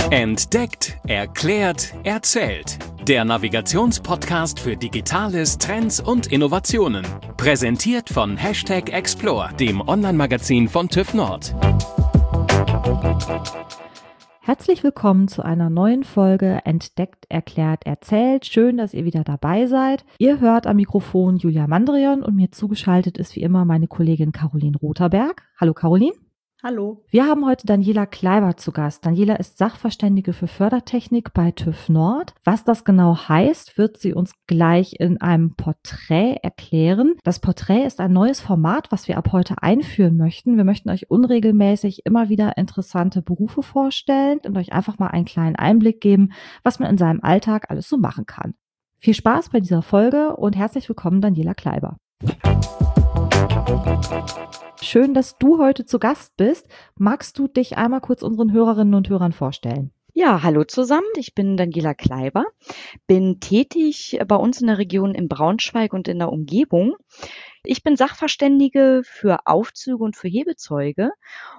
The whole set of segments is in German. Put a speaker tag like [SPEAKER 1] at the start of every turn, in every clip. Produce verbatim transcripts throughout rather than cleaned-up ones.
[SPEAKER 1] Entdeckt, erklärt, erzählt. Der Navigationspodcast für Digitales, Trends und Innovationen. Präsentiert von Hashtag Explore, dem Online-Magazin von TÜV Nord.
[SPEAKER 2] Herzlich willkommen zu einer neuen Folge Entdeckt, erklärt, erzählt. Schön, dass ihr wieder dabei seid. Ihr hört am Mikrofon Julia Mandrion und mir zugeschaltet ist wie immer meine Kollegin Caroline Rotherberg. Hallo Caroline.
[SPEAKER 3] Hallo.
[SPEAKER 2] Wir haben heute Daniela Kleiber zu Gast. Daniela ist Sachverständige für Fördertechnik bei TÜV Nord. Was das genau heißt, wird sie uns gleich in einem Porträt erklären. Das Porträt ist ein neues Format, was wir ab heute einführen möchten. Wir möchten euch unregelmäßig immer wieder interessante Berufe vorstellen und euch einfach mal einen kleinen Einblick geben, was man in seinem Alltag alles so machen kann. Viel Spaß bei dieser Folge und herzlich willkommen, Daniela Kleiber. Schön, dass du heute zu Gast bist. Magst du dich einmal kurz unseren Hörerinnen und Hörern vorstellen?
[SPEAKER 3] Ja, hallo zusammen. Ich bin Daniela Kleiber, bin tätig bei uns in der Region in Braunschweig und in der Umgebung. Ich bin Sachverständige für Aufzüge und für Hebezeuge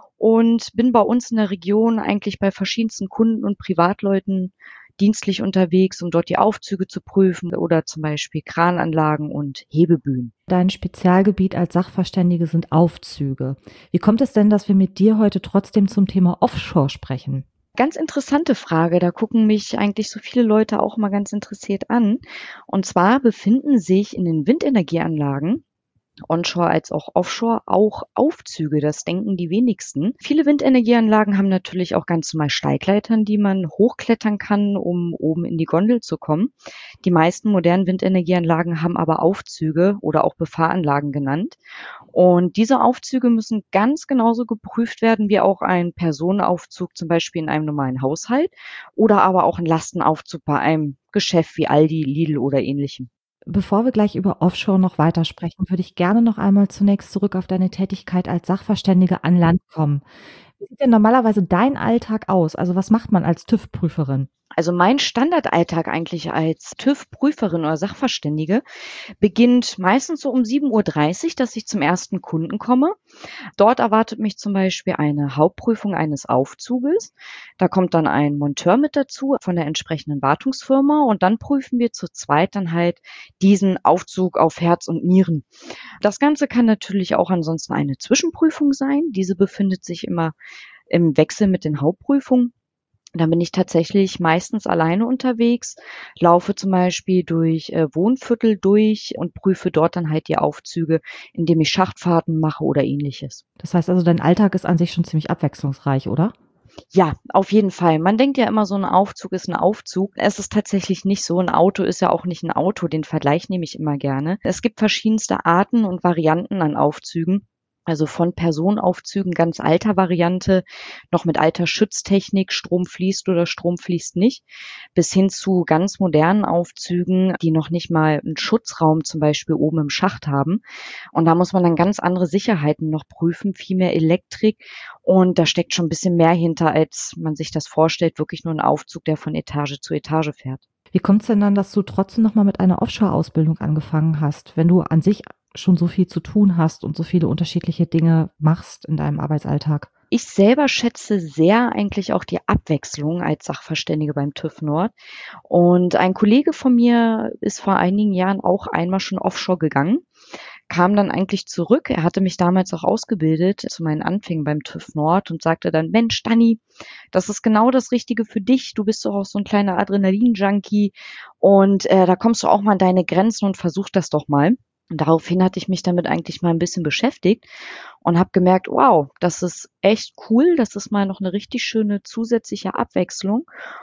[SPEAKER 3] und bin bei uns in der Region eigentlich bei verschiedensten Kunden und Privatleuten dienstlich unterwegs, um dort die Aufzüge zu prüfen oder zum Beispiel Krananlagen und Hebebühnen.
[SPEAKER 2] Dein Spezialgebiet als Sachverständige sind Aufzüge. Wie kommt es denn, dass wir mit dir heute trotzdem zum Thema Offshore sprechen?
[SPEAKER 3] Ganz interessante Frage, da gucken mich eigentlich so viele Leute auch mal ganz interessiert an. Und zwar befinden sich in den Windenergieanlagen Onshore als auch Offshore auch Aufzüge, das denken die wenigsten. Viele Windenergieanlagen haben natürlich auch ganz normal Steigleitern, die man hochklettern kann, um oben in die Gondel zu kommen. Die meisten modernen Windenergieanlagen haben aber Aufzüge oder auch Befahranlagen genannt. Und diese Aufzüge müssen ganz genauso geprüft werden wie auch ein Personenaufzug, zum Beispiel in einem normalen Haushalt oder aber auch ein Lastenaufzug bei einem Geschäft wie Aldi, Lidl oder ähnlichem.
[SPEAKER 2] Bevor wir gleich über Offshore noch weitersprechen, würde ich gerne noch einmal zunächst zurück auf deine Tätigkeit als Sachverständige an Land kommen. Wie sieht denn normalerweise dein Alltag aus? Also was macht man als TÜV-Prüferin?
[SPEAKER 3] Also mein Standardalltag eigentlich als TÜV-Prüferin oder Sachverständige beginnt meistens so um sieben Uhr dreißig, dass ich zum ersten Kunden komme. Dort erwartet mich zum Beispiel eine Hauptprüfung eines Aufzuges. Da kommt dann ein Monteur mit dazu von der entsprechenden Wartungsfirma und dann prüfen wir zu zweit dann halt diesen Aufzug auf Herz und Nieren. Das Ganze kann natürlich auch ansonsten eine Zwischenprüfung sein. Diese befindet sich immer im Wechsel mit den Hauptprüfungen. Da bin ich tatsächlich meistens alleine unterwegs, laufe zum Beispiel durch äh, Wohnviertel durch und prüfe dort dann halt die Aufzüge, indem ich Schachtfahrten mache oder ähnliches.
[SPEAKER 2] Das heißt also, dein Alltag ist an sich schon ziemlich abwechslungsreich, oder?
[SPEAKER 3] Ja, auf jeden Fall. Man denkt ja immer, so ein Aufzug ist ein Aufzug. Es ist tatsächlich nicht so. Ein Auto ist ja auch nicht ein Auto. Den Vergleich nehme ich immer gerne. Es gibt verschiedenste Arten und Varianten an Aufzügen. Also von Personenaufzügen ganz alter Variante, noch mit alter Schütztechnik, Strom fließt oder Strom fließt nicht, bis hin zu ganz modernen Aufzügen, die noch nicht mal einen Schutzraum zum Beispiel oben im Schacht haben. Und da muss man dann ganz andere Sicherheiten noch prüfen, viel mehr Elektrik. Und da steckt schon ein bisschen mehr hinter, als man sich das vorstellt, wirklich nur ein Aufzug, der von Etage zu Etage fährt.
[SPEAKER 2] Wie kommt es denn dann, dass du trotzdem nochmal mit einer Offshore-Ausbildung angefangen hast, wenn du an sich schon so viel zu tun hast und so viele unterschiedliche Dinge machst in deinem Arbeitsalltag?
[SPEAKER 3] Ich selber schätze sehr eigentlich auch die Abwechslung als Sachverständige beim TÜV Nord. Und ein Kollege von mir ist vor einigen Jahren auch einmal schon offshore gegangen, kam dann eigentlich zurück. Er hatte mich damals auch ausgebildet zu meinen Anfängen beim TÜV Nord und sagte dann, Mensch, Dani, das ist genau das Richtige für dich. Du bist doch auch so ein kleiner Adrenalin-Junkie und äh, da kommst du auch mal an deine Grenzen und versuch das doch mal. Und daraufhin hatte ich mich damit eigentlich mal ein bisschen beschäftigt und habe gemerkt, wow, das ist echt cool, das ist mal noch eine richtig schöne zusätzliche Abwechslung.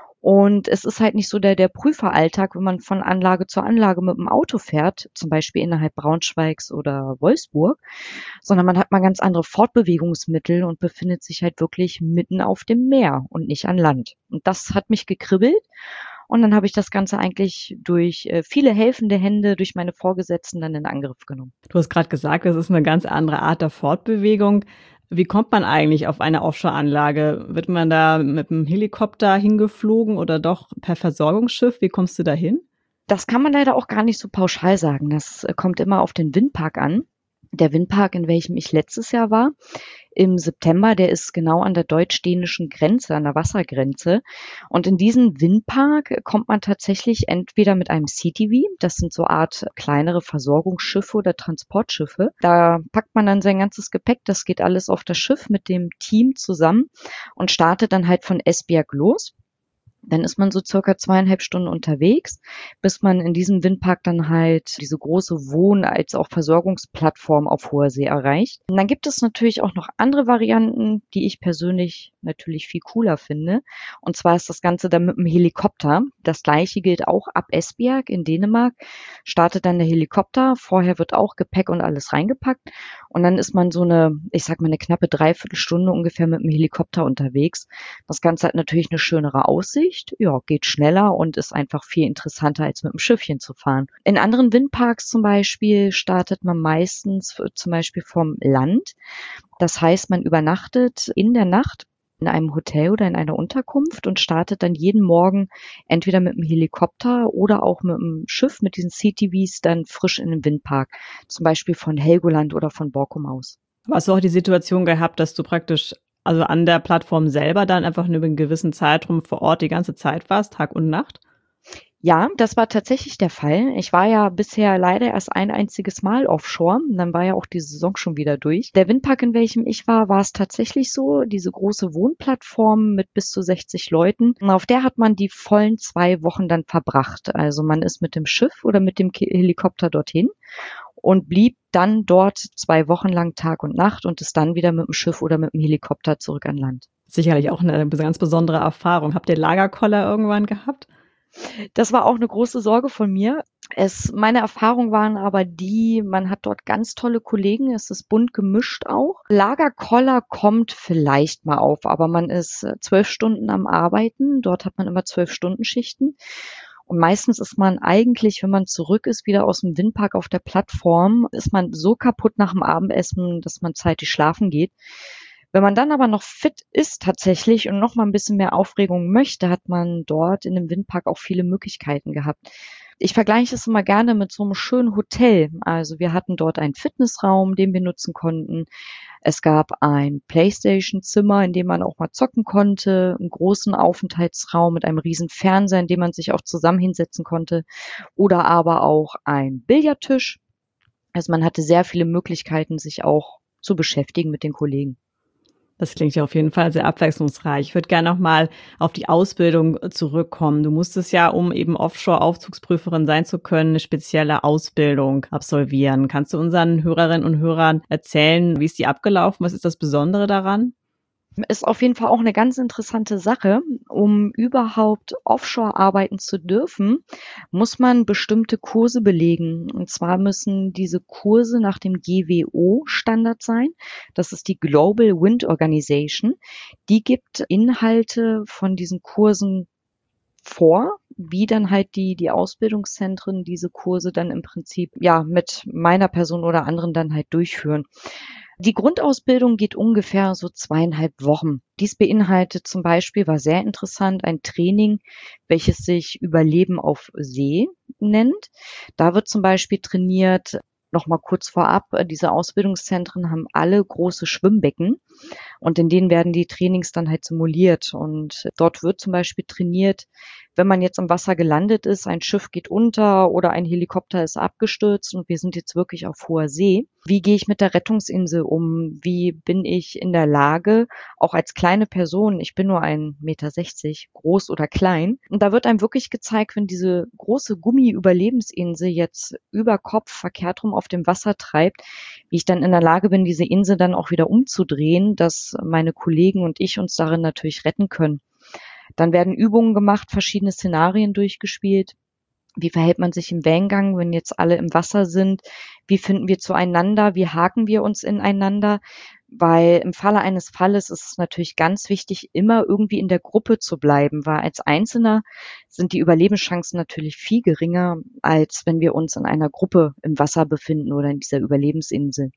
[SPEAKER 3] Und es ist halt nicht so der, der Prüferalltag, wenn man von Anlage zu Anlage mit dem Auto fährt, zum Beispiel innerhalb Braunschweigs oder Wolfsburg, sondern man hat mal ganz andere Fortbewegungsmittel und befindet sich halt wirklich mitten auf dem Meer und nicht an Land. Und das hat mich gekribbelt. Und dann habe ich das Ganze eigentlich durch äh, viele helfende Hände, durch meine Vorgesetzten dann in Angriff genommen.
[SPEAKER 4] Du hast gerade gesagt, das ist eine ganz andere Art der Fortbewegung. Wie kommt man eigentlich auf eine Offshore-Anlage? Wird man da mit einem Helikopter hingeflogen oder doch per Versorgungsschiff? Wie kommst du da hin?
[SPEAKER 3] Das kann man leider auch gar nicht so pauschal sagen. Das äh, kommt immer auf den Windpark an. Der Windpark, in welchem ich letztes Jahr war, im September, der ist genau an der deutsch-dänischen Grenze, an der Wassergrenze. Und in diesen Windpark kommt man tatsächlich entweder mit einem C T V, das sind so Art kleinere Versorgungsschiffe oder Transportschiffe. Da packt man dann sein ganzes Gepäck, das geht alles auf das Schiff mit dem Team zusammen und startet dann halt von Esbjerg los. Dann ist man so circa zweieinhalb Stunden unterwegs, bis man in diesem Windpark dann halt diese große Wohn- als auch Versorgungsplattform auf hoher See erreicht. Und dann gibt es natürlich auch noch andere Varianten, die ich persönlich natürlich viel cooler finde. Und zwar ist das Ganze dann mit dem Helikopter. Das gleiche gilt auch ab Esbjerg in Dänemark. Startet dann der Helikopter. Vorher wird auch Gepäck und alles reingepackt. Und dann ist man so eine, ich sag mal, eine knappe Dreiviertelstunde ungefähr mit dem Helikopter unterwegs. Das Ganze hat natürlich eine schönere Aussicht. Ja, geht schneller und ist einfach viel interessanter, als mit dem Schiffchen zu fahren. In anderen Windparks zum Beispiel startet man meistens zum Beispiel vom Land. Das heißt, man übernachtet in der Nacht in einem Hotel oder in einer Unterkunft und startet dann jeden Morgen entweder mit dem Helikopter oder auch mit dem Schiff, mit diesen C T Vs dann frisch in den Windpark. Zum Beispiel von Helgoland oder von Borkum aus.
[SPEAKER 4] Hast du auch die Situation gehabt, dass du praktisch also an der Plattform selber dann einfach über einen gewissen Zeitraum vor Ort die ganze Zeit warst, Tag und Nacht?
[SPEAKER 3] Ja, das war tatsächlich der Fall. Ich war ja bisher leider erst ein einziges Mal offshore. Dann war ja auch die Saison schon wieder durch. Der Windpark, in welchem ich war, war es tatsächlich so, diese große Wohnplattform mit bis zu sechzig Leuten. Und auf der hat man die vollen zwei Wochen dann verbracht. Also man ist mit dem Schiff oder mit dem Helikopter dorthin und blieb dann dort zwei Wochen lang Tag und Nacht und ist dann wieder mit dem Schiff oder mit dem Helikopter zurück an Land.
[SPEAKER 4] Sicherlich auch eine ganz besondere Erfahrung. Habt ihr Lagerkoller irgendwann gehabt?
[SPEAKER 3] Das war auch eine große Sorge von mir. Es, meine Erfahrungen waren aber die, man hat dort ganz tolle Kollegen, es ist bunt gemischt auch. Lagerkoller kommt vielleicht mal auf, aber man ist zwölf Stunden am Arbeiten. Dort hat man immer zwölf Stunden Schichten. Und meistens ist man eigentlich, wenn man zurück ist, wieder aus dem Windpark auf der Plattform, ist man so kaputt nach dem Abendessen, dass man zeitig schlafen geht. Wenn man dann aber noch fit ist tatsächlich und noch mal ein bisschen mehr Aufregung möchte, hat man dort in dem Windpark auch viele Möglichkeiten gehabt. Ich vergleiche es immer gerne mit so einem schönen Hotel. Also wir hatten dort einen Fitnessraum, den wir nutzen konnten. Es gab ein Playstation-Zimmer, in dem man auch mal zocken konnte, einen großen Aufenthaltsraum mit einem riesen Fernseher, in dem man sich auch zusammen hinsetzen konnte, oder aber auch ein Billardtisch. Also man hatte sehr viele Möglichkeiten, sich auch zu beschäftigen mit den Kollegen.
[SPEAKER 4] Das klingt ja auf jeden Fall sehr abwechslungsreich. Ich würde gerne noch mal auf die Ausbildung zurückkommen. Du musstest ja, um eben Offshore-Aufzugsprüferin sein zu können, eine spezielle Ausbildung absolvieren. Kannst du unseren Hörerinnen und Hörern erzählen, wie ist die abgelaufen? Was ist das Besondere daran?
[SPEAKER 3] Ist auf jeden Fall auch eine ganz interessante Sache. Um überhaupt offshore arbeiten zu dürfen, muss man bestimmte Kurse belegen. Und zwar müssen diese Kurse nach dem G W O-Standard sein. Das ist die Global Wind Organization. Die gibt Inhalte von diesen Kursen vor, wie dann halt die, die Ausbildungszentren diese Kurse dann im Prinzip, ja, mit meiner Person oder anderen dann halt durchführen. Die Grundausbildung geht ungefähr so zweieinhalb Wochen. Dies beinhaltet zum Beispiel, war sehr interessant, ein Training, welches sich Überleben auf See nennt. Da wird zum Beispiel trainiert, nochmal kurz vorab, diese Ausbildungszentren haben alle große Schwimmbecken und in denen werden die Trainings dann halt simuliert. Und dort wird zum Beispiel trainiert, wenn man jetzt im Wasser gelandet ist, ein Schiff geht unter oder ein Helikopter ist abgestürzt und wir sind jetzt wirklich auf hoher See. Wie gehe ich mit der Rettungsinsel um? Wie bin ich in der Lage, auch als kleine Person, ich bin nur ein Meter sechzig, groß oder klein. Und da wird einem wirklich gezeigt, wenn diese große Gummi-Überlebensinsel jetzt über Kopf verkehrt rum auf dem Wasser treibt, wie ich dann in der Lage bin, diese Insel dann auch wieder umzudrehen, dass meine Kollegen und ich uns darin natürlich retten können. Dann werden Übungen gemacht, verschiedene Szenarien durchgespielt. Wie verhält man sich im Wellengang, wenn jetzt alle im Wasser sind? Wie finden wir zueinander? Wie haken wir uns ineinander? Weil im Falle eines Falles ist es natürlich ganz wichtig, immer irgendwie in der Gruppe zu bleiben, weil als Einzelner sind die Überlebenschancen natürlich viel geringer, als wenn wir uns in einer Gruppe im Wasser befinden oder in dieser Überlebensinsel.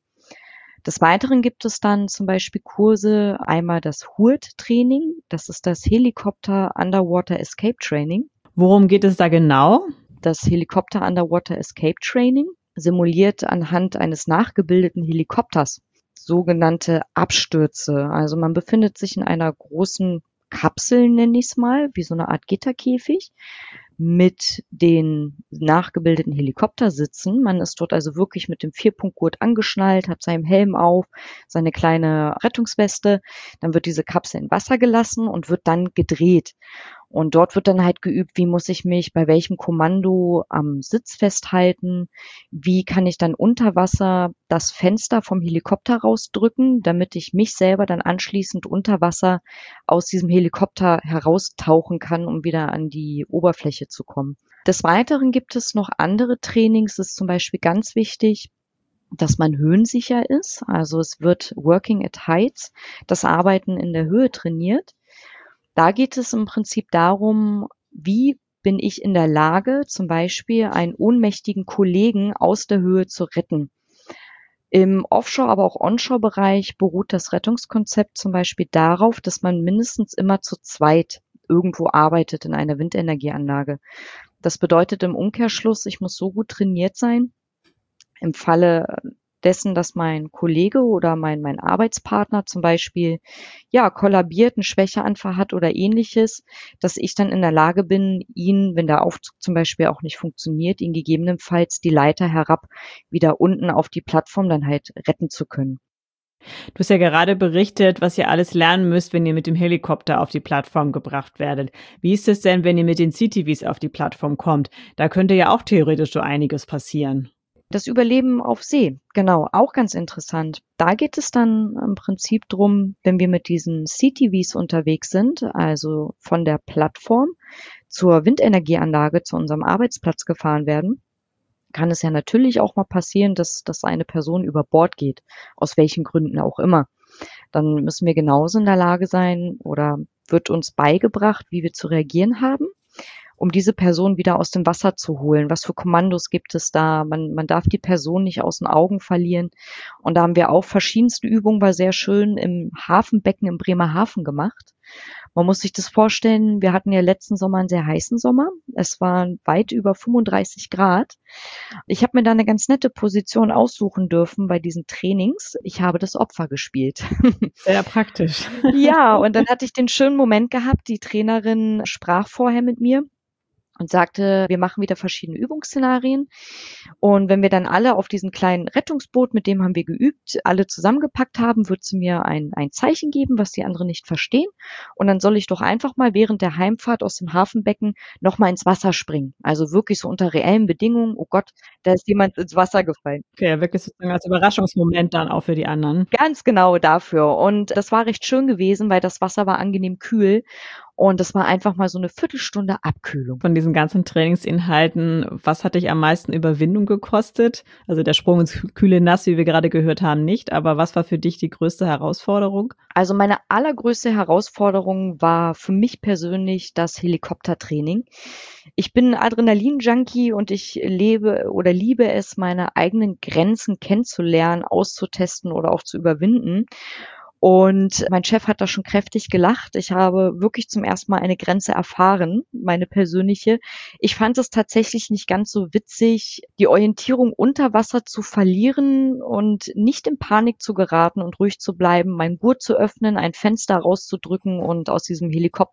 [SPEAKER 3] Des Weiteren gibt es dann zum Beispiel Kurse, einmal das H U R T-Training, das ist das Helicopter Underwater Escape Training.
[SPEAKER 4] Worum geht es da genau?
[SPEAKER 3] Das Helicopter Underwater Escape Training simuliert anhand eines nachgebildeten Helikopters sogenannte Abstürze. Also man befindet sich in einer großen Kapsel, nenne ich es mal, wie so eine Art Gitterkäfig mit den nachgebildeten Helikoptersitzen. Man ist dort also wirklich mit dem Vierpunktgurt angeschnallt, hat seinen Helm auf, seine kleine Rettungsweste. Dann wird diese Kapsel in Wasser gelassen und wird dann gedreht. Und dort wird dann halt geübt, wie muss ich mich bei welchem Kommando am Sitz festhalten, wie kann ich dann unter Wasser das Fenster vom Helikopter rausdrücken, damit ich mich selber dann anschließend unter Wasser aus diesem Helikopter heraustauchen kann, um wieder an die Oberfläche zu kommen. Des Weiteren gibt es noch andere Trainings. Es ist zum Beispiel ganz wichtig, dass man höhensicher ist. Also es wird Working at Heights, das Arbeiten in der Höhe trainiert. Da geht es im Prinzip darum, wie bin ich in der Lage, zum Beispiel einen ohnmächtigen Kollegen aus der Höhe zu retten. Im Offshore-, aber auch Onshore-Bereich beruht das Rettungskonzept zum Beispiel darauf, dass man mindestens immer zu zweit irgendwo arbeitet in einer Windenergieanlage. Das bedeutet im Umkehrschluss, ich muss so gut trainiert sein, im Falle dessen, dass mein Kollege oder mein, mein Arbeitspartner zum Beispiel ja kollabiert, einen Schwächeanfall hat oder ähnliches, dass ich dann in der Lage bin, ihn, wenn der Aufzug zum Beispiel auch nicht funktioniert, ihn gegebenenfalls die Leiter herab wieder unten auf die Plattform dann halt retten zu können.
[SPEAKER 4] Du hast ja gerade berichtet, was ihr alles lernen müsst, wenn ihr mit dem Helikopter auf die Plattform gebracht werdet. Wie ist es denn, wenn ihr mit den C T Vs auf die Plattform kommt? Da könnte ja auch theoretisch so einiges passieren.
[SPEAKER 3] Das Überleben auf See, genau, auch ganz interessant. Da geht es dann im Prinzip drum, wenn wir mit diesen C T Vs unterwegs sind, also von der Plattform zur Windenergieanlage, zu unserem Arbeitsplatz gefahren werden, kann es ja natürlich auch mal passieren, dass, dass eine Person über Bord geht, aus welchen Gründen auch immer. Dann müssen wir genauso in der Lage sein oder wird uns beigebracht, wie wir zu reagieren haben, um diese Person wieder aus dem Wasser zu holen. Was für Kommandos gibt es da? Man, man darf die Person nicht aus den Augen verlieren. Und da haben wir auch verschiedenste Übungen, war sehr schön im Hafenbecken im Bremerhaven gemacht. Man muss sich das vorstellen, wir hatten ja letzten Sommer einen sehr heißen Sommer. Es waren weit über fünfunddreißig Grad. Ich habe mir da eine ganz nette Position aussuchen dürfen bei diesen Trainings. Ich habe das Opfer gespielt.
[SPEAKER 4] Sehr praktisch.
[SPEAKER 3] Ja, und dann hatte ich den schönen Moment gehabt, die Trainerin sprach vorher mit mir und sagte, wir machen wieder verschiedene Übungsszenarien. Und wenn wir dann alle auf diesem kleinen Rettungsboot, mit dem haben wir geübt, alle zusammengepackt haben, wird sie mir ein, ein Zeichen geben, was die anderen nicht verstehen. Und dann soll ich doch einfach mal während der Heimfahrt aus dem Hafenbecken nochmal ins Wasser springen. Also wirklich so unter reellen Bedingungen. Oh Gott, da ist jemand ins Wasser gefallen.
[SPEAKER 4] Okay, wirklich sozusagen als Überraschungsmoment dann auch für die anderen.
[SPEAKER 3] Ganz genau dafür. Und das war recht schön gewesen, weil das Wasser war angenehm kühl. Und das war einfach mal so eine Viertelstunde Abkühlung.
[SPEAKER 4] Von diesen ganzen Trainingsinhalten, was hat dich am meisten Überwindung gekostet? Also der Sprung ins kühle Nass, wie wir gerade gehört haben, nicht. Aber was war für dich die größte Herausforderung?
[SPEAKER 3] Also meine allergrößte Herausforderung war für mich persönlich das Helikoptertraining. Ich bin Adrenalin-Junkie und ich lebe oder liebe es, meine eigenen Grenzen kennenzulernen, auszutesten oder auch zu überwinden. Und mein Chef hat da schon kräftig gelacht. Ich habe wirklich zum ersten Mal eine Grenze erfahren, meine persönliche. Ich fand es tatsächlich nicht ganz so witzig, die Orientierung unter Wasser zu verlieren und nicht in Panik zu geraten und ruhig zu bleiben, meinen Gurt zu öffnen, ein Fenster rauszudrücken und aus diesem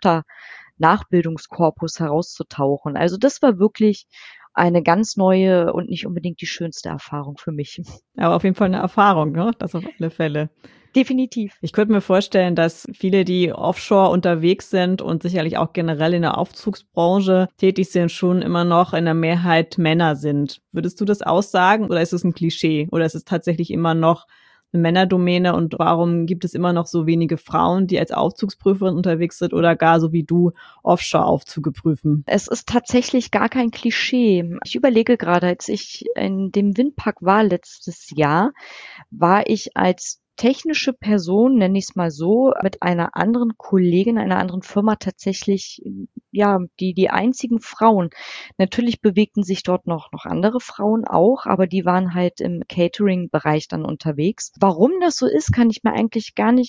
[SPEAKER 3] Helikopter-Nachbildungskorpus herauszutauchen. Also das war wirklich eine ganz neue und nicht unbedingt die schönste Erfahrung für mich.
[SPEAKER 4] Aber auf jeden Fall eine Erfahrung, ne? Das auf alle Fälle.
[SPEAKER 3] Definitiv.
[SPEAKER 4] Ich könnte mir vorstellen, dass viele, die offshore unterwegs sind und sicherlich auch generell in der Aufzugsbranche tätig sind, schon immer noch in der Mehrheit Männer sind. Würdest du das aussagen oder ist es ein Klischee? Oder ist es tatsächlich immer noch eine Männerdomäne und warum gibt es immer noch so wenige Frauen, die als Aufzugsprüferin unterwegs sind oder gar so wie du Offshore-Aufzüge prüfen?
[SPEAKER 3] Es ist tatsächlich gar kein Klischee. Ich überlege gerade, als ich in dem Windpark war letztes Jahr, war ich als technische Person, nenne ich es mal so, mit einer anderen Kollegin, einer anderen Firma tatsächlich, ja, die, die einzigen Frauen. Natürlich bewegten sich dort noch, noch andere Frauen auch, aber die waren halt im Catering-Bereich dann unterwegs. Warum das so ist, kann ich mir eigentlich gar nicht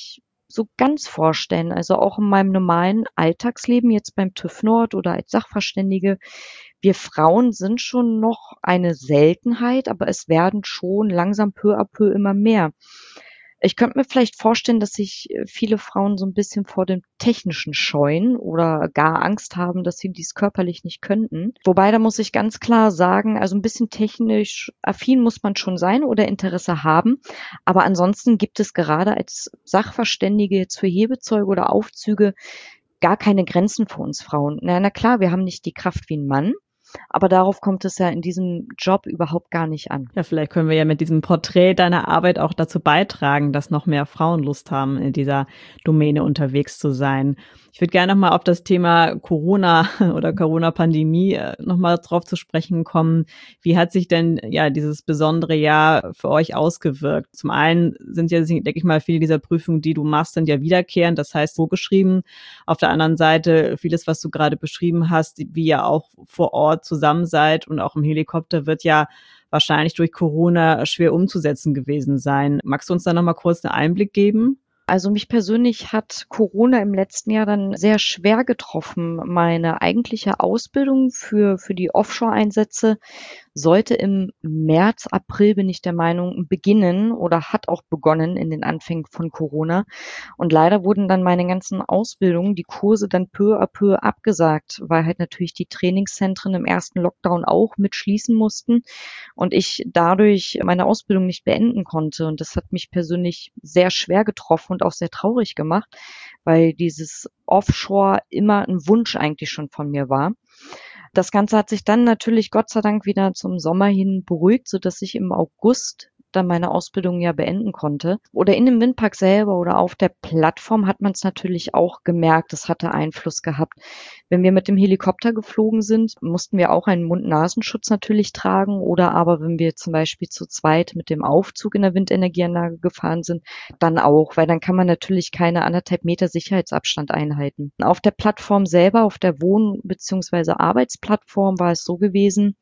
[SPEAKER 3] so ganz vorstellen. Also auch in meinem normalen Alltagsleben, jetzt beim TÜV Nord oder als Sachverständige. Wir Frauen sind schon noch eine Seltenheit, aber es werden schon langsam peu à peu immer mehr. Ich könnte mir vielleicht vorstellen, dass sich viele Frauen so ein bisschen vor dem Technischen scheuen oder gar Angst haben, dass sie dies körperlich nicht könnten. Wobei, da muss ich ganz klar sagen, also ein bisschen technisch affin muss man schon sein oder Interesse haben. Aber ansonsten gibt es gerade als Sachverständige jetzt für Hebezeuge oder Aufzüge gar keine Grenzen für uns Frauen. Na, na klar, wir haben nicht die Kraft wie ein Mann. Aber darauf kommt es ja in diesem Job überhaupt gar nicht an.
[SPEAKER 4] Ja, vielleicht können wir ja mit diesem Porträt deiner Arbeit auch dazu beitragen, dass noch mehr Frauen Lust haben, in dieser Domäne unterwegs zu sein. Ich würde gerne nochmal auf das Thema Corona oder Corona-Pandemie nochmal drauf zu sprechen kommen. Wie hat sich denn ja dieses besondere Jahr für euch ausgewirkt? Zum einen sind ja, denke ich mal, viele dieser Prüfungen, die du machst, sind ja wiederkehrend, das heißt vorgeschrieben. Auf der anderen Seite vieles, was du gerade beschrieben hast, wie ihr auch vor Ort zusammen seid und auch im Helikopter, wird ja wahrscheinlich durch Corona schwer umzusetzen gewesen sein. Magst du uns da nochmal kurz einen Einblick geben?
[SPEAKER 3] Also mich persönlich hat Corona im letzten Jahr dann sehr schwer getroffen. Meine eigentliche Ausbildung für, für die Offshore-Einsätze sollte im März, April, bin ich der Meinung, beginnen oder hat auch begonnen in den Anfängen von Corona. Und leider wurden dann meine ganzen Ausbildungen, die Kurse dann peu à peu abgesagt, weil halt natürlich die Trainingszentren im ersten Lockdown auch mit schließen mussten und ich dadurch meine Ausbildung nicht beenden konnte. Und das hat mich persönlich sehr schwer getroffen und auch sehr traurig gemacht, weil dieses Offshore immer ein Wunsch eigentlich schon von mir war. Das Ganze hat sich dann natürlich Gott sei Dank wieder zum Sommer hin beruhigt, sodass ich im August dann meine Ausbildung ja beenden konnte. Oder in dem Windpark selber oder auf der Plattform hat man es natürlich auch gemerkt, es hatte Einfluss gehabt. Wenn wir mit dem Helikopter geflogen sind, mussten wir auch einen Mund-Nasenschutz natürlich tragen. Oder aber wenn wir zum Beispiel zu zweit mit dem Aufzug in der Windenergieanlage gefahren sind, dann auch, weil dann kann man natürlich keine anderthalb Meter Sicherheitsabstand einhalten. Auf der Plattform selber, auf der Wohn- bzw. Arbeitsplattform war es so gewesen,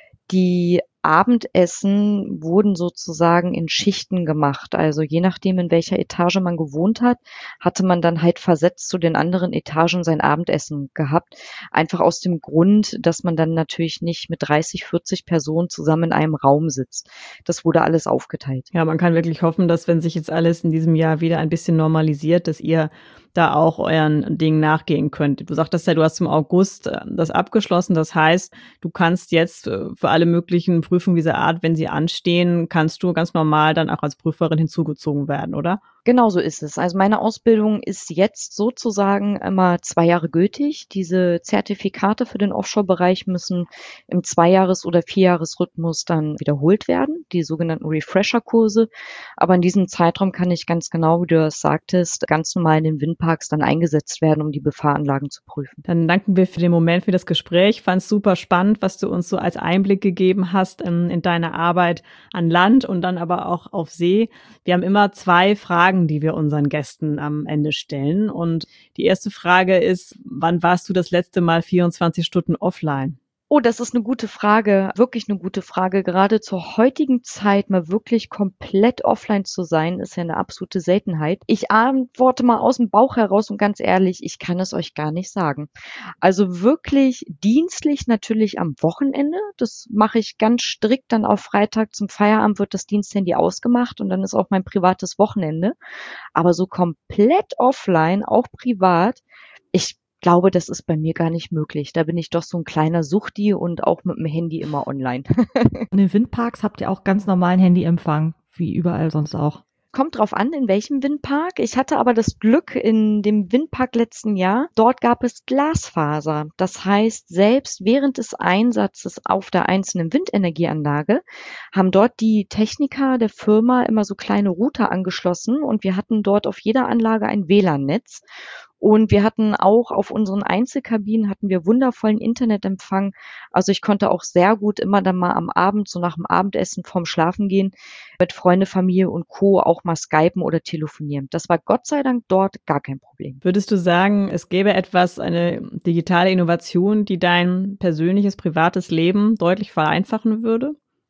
[SPEAKER 3] die Abendessen wurden sozusagen in Schichten gemacht. Also je nachdem, in welcher Etage man gewohnt hat, hatte man dann halt versetzt zu den anderen Etagen sein Abendessen gehabt. Einfach aus dem Grund, dass man dann natürlich nicht mit dreißig, vierzig Personen zusammen in einem Raum sitzt. Das wurde alles aufgeteilt.
[SPEAKER 4] Ja, man kann wirklich hoffen, dass, wenn sich jetzt alles in diesem Jahr wieder ein bisschen normalisiert, dass ihr da auch euren Dingen nachgehen könnt. Du sagtest ja, du hast im August das abgeschlossen. Das heißt, du kannst jetzt für alle möglichen Prüfungen dieser Art, wenn sie anstehen, kannst du ganz normal dann auch als Prüferin hinzugezogen werden, oder?
[SPEAKER 3] Genau so ist es. Also meine Ausbildung ist jetzt sozusagen immer zwei Jahre gültig. Diese Zertifikate für den Offshore-Bereich müssen im Zweijahres- oder Vierjahresrhythmus dann wiederholt werden, die sogenannten Refresher-Kurse. Aber in diesem Zeitraum kann ich ganz genau, wie du das sagtest, ganz normal in den Windparks dann eingesetzt werden, um die Befahranlagen zu prüfen.
[SPEAKER 4] Dann danken wir für den Moment, für das Gespräch. Fand es super spannend, was du uns so als Einblick gegeben hast in, in deine Arbeit an Land und dann aber auch auf See. Wir haben immer zwei Fragen, die wir unseren Gästen am Ende stellen. Und die erste Frage ist, wann warst du das letzte Mal vierundzwanzig Stunden offline?
[SPEAKER 3] Oh, das ist eine gute Frage, wirklich eine gute Frage. Gerade zur heutigen Zeit mal wirklich komplett offline zu sein, ist ja eine absolute Seltenheit. Ich antworte mal aus dem Bauch heraus und ganz ehrlich, ich kann es euch gar nicht sagen. Also wirklich dienstlich natürlich am Wochenende. Das mache ich ganz strikt dann auf Freitag zum Feierabend wird das Diensthandy ausgemacht und dann ist auch mein privates Wochenende. Aber so komplett offline, auch privat, ich glaube, das ist bei mir gar nicht möglich. Da bin ich doch so ein kleiner Suchti und auch mit dem Handy immer online.
[SPEAKER 2] In den Windparks habt ihr auch ganz normalen Handyempfang, wie überall sonst auch.
[SPEAKER 3] Kommt drauf an, in welchem Windpark. Ich hatte aber das Glück in dem Windpark letzten Jahr. Dort gab es Glasfaser. Das heißt, selbst während des Einsatzes auf der einzelnen Windenergieanlage haben dort die Techniker der Firma immer so kleine Router angeschlossen und wir hatten dort auf jeder Anlage ein W L A N-Netz. Und wir hatten auch auf unseren Einzelkabinen hatten wir wundervollen Internetempfang. Also ich konnte auch sehr gut immer dann mal am Abend, so nach dem Abendessen vorm Schlafengehen, mit Freunde, Familie und Co. auch mal skypen oder telefonieren. Das war Gott sei Dank dort gar kein Problem.
[SPEAKER 4] Würdest du sagen, es gäbe etwas, eine digitale Innovation, die dein persönliches, privates Leben deutlich vereinfachen würde?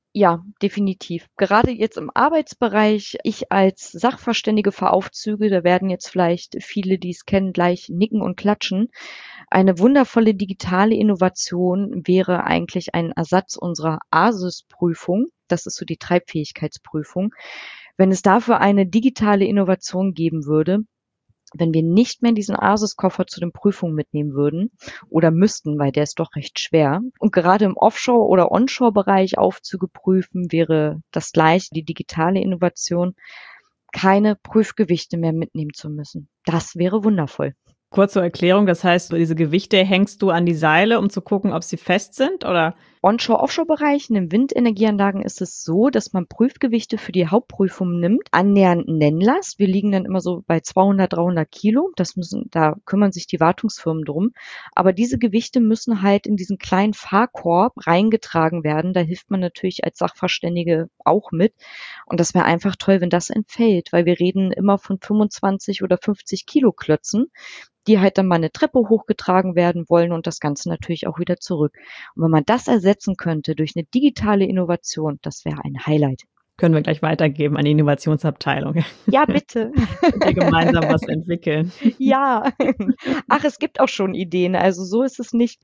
[SPEAKER 3] Ja, definitiv. Gerade jetzt im Arbeitsbereich, ich als Sachverständige für Aufzüge, da werden jetzt vielleicht viele, die es kennen, gleich nicken und klatschen. Eine wundervolle digitale Innovation wäre eigentlich ein Ersatz unserer A S I S-Prüfung. Das ist so die Treibfähigkeitsprüfung. Wenn es dafür eine digitale Innovation geben würde, wenn wir nicht mehr diesen A S I S-Koffer zu den Prüfungen mitnehmen würden oder müssten, weil der ist doch recht schwer. Und gerade im Offshore- oder Onshore-Bereich Aufzüge prüfen, wäre das gleiche, die digitale Innovation, keine Prüfgewichte mehr mitnehmen zu müssen. Das wäre wundervoll.
[SPEAKER 4] Kurze Erklärung, das heißt, diese Gewichte hängst du an die Seile, um zu gucken, ob sie fest sind, oder?
[SPEAKER 3] Onshore-Offshore-Bereichen, in Windenergieanlagen ist es so, dass man Prüfgewichte für die Hauptprüfung nimmt, annähernd Nennlast. Wir liegen dann immer so bei zweihundert, dreihundert Kilo. Das müssen, da kümmern sich die Wartungsfirmen drum. Aber diese Gewichte müssen halt in diesen kleinen Fahrkorb reingetragen werden. Da hilft man natürlich als Sachverständige auch mit. Und das wäre einfach toll, wenn das entfällt, weil wir reden immer von fünfundzwanzig oder fünfzig Kilo Klötzen, die halt dann mal eine Treppe hochgetragen werden wollen und das Ganze natürlich auch wieder zurück. Und wenn man das ersetzen könnte durch eine digitale Innovation, das wäre ein Highlight.
[SPEAKER 4] Können wir gleich weitergeben an die Innovationsabteilung.
[SPEAKER 3] Ja, bitte.
[SPEAKER 4] Wir gemeinsam was entwickeln.
[SPEAKER 3] Ja. Ach, es gibt auch schon Ideen, also so ist es nicht.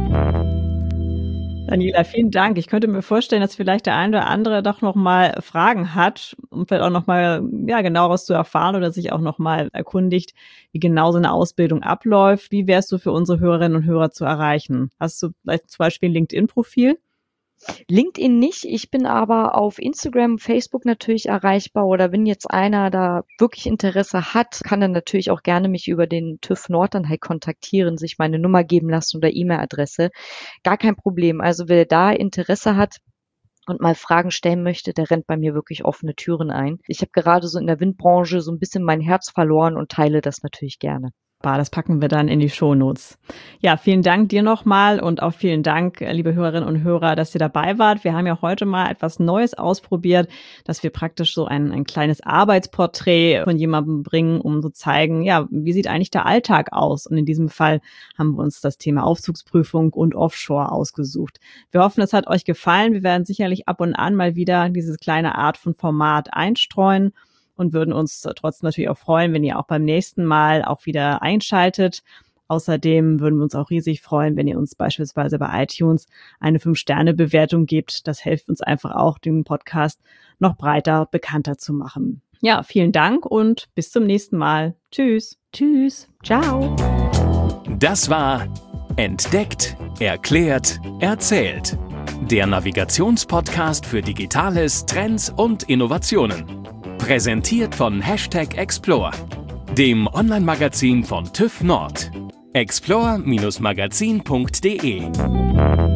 [SPEAKER 4] Daniela, vielen Dank. Ich könnte mir vorstellen, dass vielleicht der eine oder andere doch noch mal Fragen hat, um vielleicht auch noch mal ja, genaueres zu erfahren oder sich auch noch mal erkundigt, wie genau so eine Ausbildung abläuft. Wie wärst du für unsere Hörerinnen und Hörer zu erreichen? Hast du vielleicht zum Beispiel ein LinkedIn-Profil?
[SPEAKER 3] LinkedIn nicht, ich bin aber auf Instagram, Facebook natürlich erreichbar oder wenn jetzt einer da wirklich Interesse hat, kann er natürlich auch gerne mich über den TÜV Nord dann halt kontaktieren, sich meine Nummer geben lassen oder E-Mail-Adresse. Gar kein Problem. Also wer da Interesse hat und mal Fragen stellen möchte, der rennt bei mir wirklich offene Türen ein. Ich habe gerade so in der Windbranche so ein bisschen mein Herz verloren und teile das natürlich gerne.
[SPEAKER 4] Das packen wir dann in die Shownotes. Ja, vielen Dank dir nochmal und auch vielen Dank, liebe Hörerinnen und Hörer, dass ihr dabei wart. Wir haben ja heute mal etwas Neues ausprobiert, dass wir praktisch so ein, ein kleines Arbeitsporträt von jemandem bringen, um zu zeigen, ja, wie sieht eigentlich der Alltag aus? Und in diesem Fall haben wir uns das Thema Aufzugsprüfung und Offshore ausgesucht. Wir hoffen, es hat euch gefallen. Wir werden sicherlich ab und an mal wieder diese kleine Art von Format einstreuen und würden uns trotzdem natürlich auch freuen, wenn ihr auch beim nächsten Mal auch wieder einschaltet. Außerdem würden wir uns auch riesig freuen, wenn ihr uns beispielsweise bei iTunes eine fünf Sterne Bewertung gebt. Das hilft uns einfach auch, den Podcast noch breiter bekannter zu machen. Ja, vielen Dank und bis zum nächsten Mal. Tschüss.
[SPEAKER 2] Tschüss.
[SPEAKER 3] Ciao.
[SPEAKER 1] Das war Entdeckt, Erklärt, Erzählt. Der Navigationspodcast für Digitales, Trends und Innovationen. Präsentiert von Hashtag Explore, dem Online-Magazin von TÜV Nord. explore Bindestrich magazin punkt de